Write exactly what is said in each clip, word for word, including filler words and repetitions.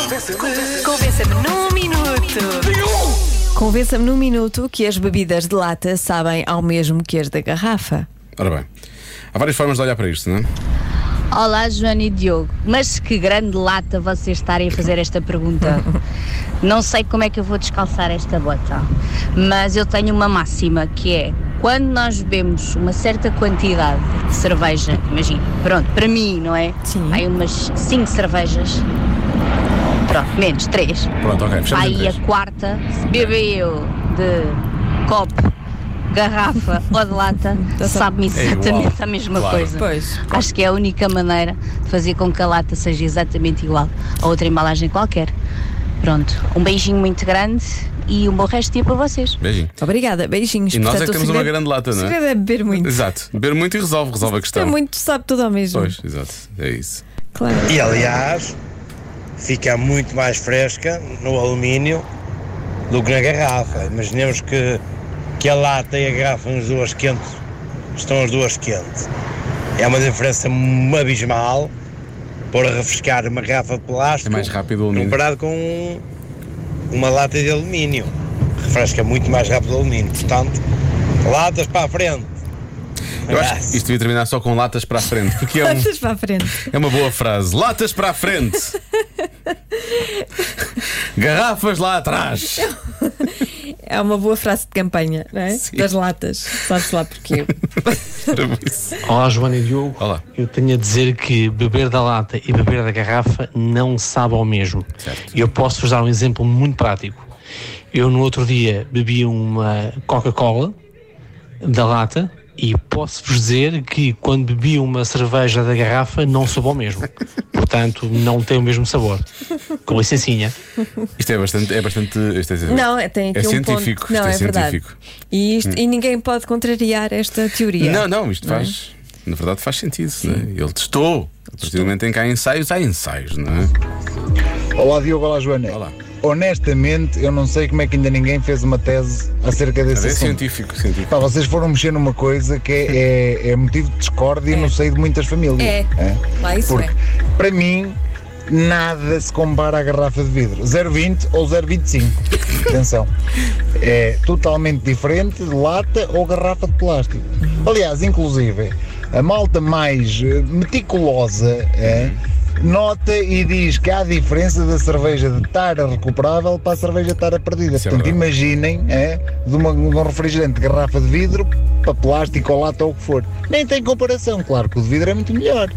Convença-me num minuto. Convença-me num minuto que as bebidas de lata sabem ao mesmo que as da garrafa. Ora bem, há várias formas de olhar para isto, não é? Olá, Joana e Diogo. Mas que grande lata vocês estarem a fazer esta pergunta. Não sei como é que eu vou descalçar esta bota, mas eu tenho uma máxima que é: quando nós bebemos uma certa quantidade de cerveja, imagina, pronto, para mim, não é? Sim. Aí umas cinco cervejas, pronto, menos três. Pronto, ok, fechamos em Aí três. a quarta, se beber eu de copo, garrafa ou de lata, sabe-me É igual, exatamente a mesma claro. coisa. Pois. Acho que é a única maneira de fazer com que a lata seja exatamente igual a outra embalagem qualquer. Pronto, um beijinho muito grande e um bom resto de dia para vocês. Beijinho. Obrigada, beijinhos. E nós é Portanto, que o temos uma segredo- grande lata, não O é? segredo é beber muito. Exato, beber muito e resolve, resolve a É questão. muito, sabe tudo ao mesmo. Pois, exato, é isso. Claro. E aliás, fica muito mais fresca no alumínio do que na garrafa. Imaginemos que, que a lata e a garrafa, as duas quentes, estão as duas quentes. É uma diferença abismal por refrescar uma garrafa de plástico É mais rápido o alumínio. comparado com uma lata de alumínio. Refresca muito mais rápido o alumínio. Portanto, latas para a frente. Eu acho que isto devia terminar só com latas para a frente, porque é, um- Latas para a frente. é uma boa frase. Latas para a frente. Garrafas lá atrás. É uma boa frase de campanha, não é? Sim. Das latas. Sabes lá porquê? Era isso. Olá, Joana e Diogo. Olá. Eu tenho a dizer que beber da lata e beber da garrafa não sabe ao mesmo. Certo. E eu posso-vos dar um exemplo muito prático. Eu no outro dia bebi uma Coca-Cola da lata e posso-vos dizer que quando bebi uma cerveja da garrafa não soube ao mesmo. Portanto, não tem o mesmo sabor. Com licencinha. Isto é bastante. É bastante isto é, Não, é- tem aqui é um científico. ponto. Não, isto é, é verdade. científico. E, isto, e ninguém pode contrariar esta teoria. Não, não, isto Não é? faz. Na verdade faz sentido. Não é? Ele testou. A partir do momento em que há ensaios, há ensaios, não é? Olá Diogo, olá Joana. Olá. Honestamente, eu não sei como é que ainda ninguém fez uma tese acerca É desse assunto. científico, científico. Pá, vocês foram mexer numa coisa que é, é- é motivo de discórdia no seio de muitas famílias. É. Lá isso Porque, é. para mim, nada se compara à garrafa de vidro. zero vírgula vinte ou zero vírgula vinte e cinco. Atenção. É totalmente diferente de lata ou garrafa de plástico. Aliás, inclusive, a malta mais eh, meticulosa é, nota e diz que há diferença da cerveja de tara recuperável para a cerveja de tara perdida. Isso é Portanto, verdade. imaginem é, de, uma, de um refrigerante de garrafa de vidro para plástico ou lata ou o que for. Nem tem comparação. Claro que o de vidro é muito melhor.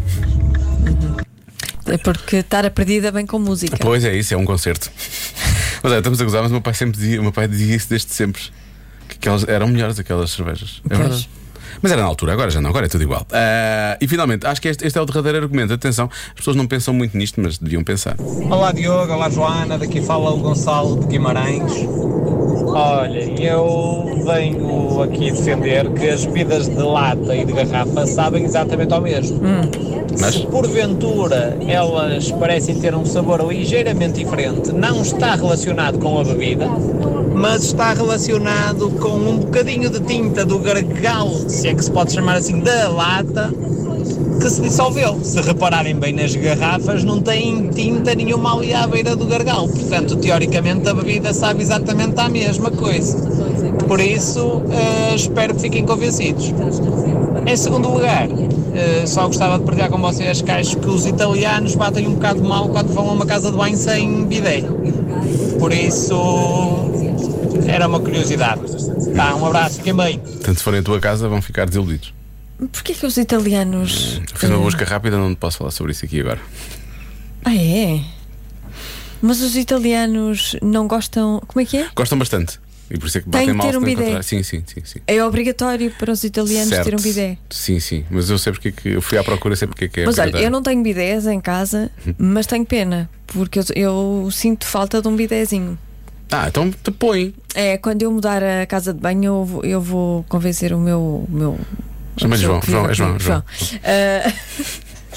É porque estar a perdida bem com música. Pois é, isso é um concerto. Mas é, estamos a gozar, mas o meu pai sempre dizia, o meu pai dizia isso desde sempre. Que aquelas, eram melhores aquelas cervejas. É Pois. verdade. Mas era na altura, agora já não, agora é tudo igual. Ah, e finalmente, acho que este, este é o derradeiro argumento. Atenção, as pessoas não pensam muito nisto, mas deviam pensar. Olá Diogo, olá Joana, daqui fala o Gonçalo de Guimarães. Olha, eu venho aqui defender que as bebidas de lata e de garrafa sabem exatamente ao mesmo. Mas? Se porventura elas parecem ter um sabor ligeiramente diferente, não está relacionado com a bebida, mas está relacionado com um bocadinho de tinta do gargalo, se é que se pode chamar assim, da lata, que se dissolveu. Se repararem bem nas garrafas, não tem tinta nenhuma ali à beira do gargalo. Portanto, teoricamente, a bebida sabe exatamente a mesma coisa. Por isso, eh, espero que fiquem convencidos. Em segundo lugar, eh, só gostava de partilhar com vocês que acho que os italianos batem um bocado mal quando vão a uma casa de banho sem bidé. Por isso, era uma curiosidade. Tá, um abraço, fiquem bem. Tanto se forem à tua casa, vão ficar desiludidos. Porquê que os italianos. Fiz uma busca rápida, não posso falar sobre isso aqui agora. Ah, é? Mas os italianos não gostam. Como é que é? Gostam bastante. E por isso é que Tem batem que mal ter se um não bidé. encontrar. Sim, sim, sim, sim. É obrigatório para os italianos Certo. ter um bidé. Sim, sim. Mas eu sei porque é que eu fui à procura, sei porque é que é. Mas olha, obrigatório. eu não tenho bidés em casa, mas tenho pena, porque eu, eu sinto falta de um bidézinho. Ah, então te põe. É, quando eu mudar a casa de banho, eu vou, eu vou convencer o meu. O meu Chama-lhe a pessoa João, que João, vive é João, aqui, João. Ah,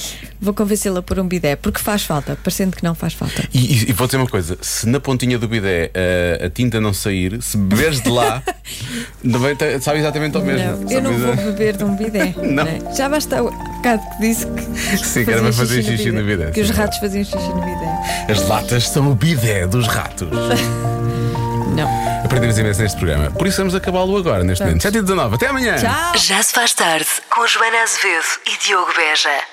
Vou convencê-la por um bidé, porque faz falta, parecendo que não faz falta. E, e, e vou dizer uma coisa: se na pontinha do bidé a, a tinta não sair, se beberes de lá, também te- sabe exatamente ao mesmo. Não, eu não Sabe vou dizer- beber de um bidé. Não. né? Já basta o bocado que disse que. Sim, que era para fazer xixi no bidé, Que os sim. ratos faziam xixi no bidé. As latas são o bidé dos ratos. Não. Aprendemos imenso neste programa. Por isso vamos acabá-lo agora, neste Vamos. momento. sete e dezanove. Até amanhã. Tchau! Já se faz tarde com Joana Azevedo e Diogo Beja.